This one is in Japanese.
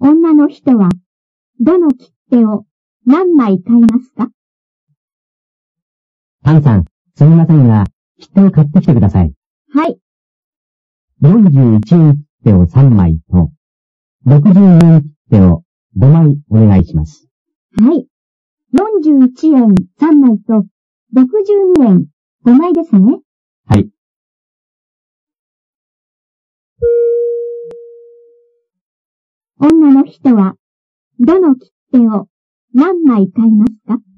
女の人は、どの切手を何枚買いますか？ パンさん、すみませんが、切手を買ってきてください。 はい。 41円切手を3枚と、62円切手を5枚お願いします。 はい。41円3枚と、62円5枚ですね。 はい。 女の人は、どの切手を何枚買いますか？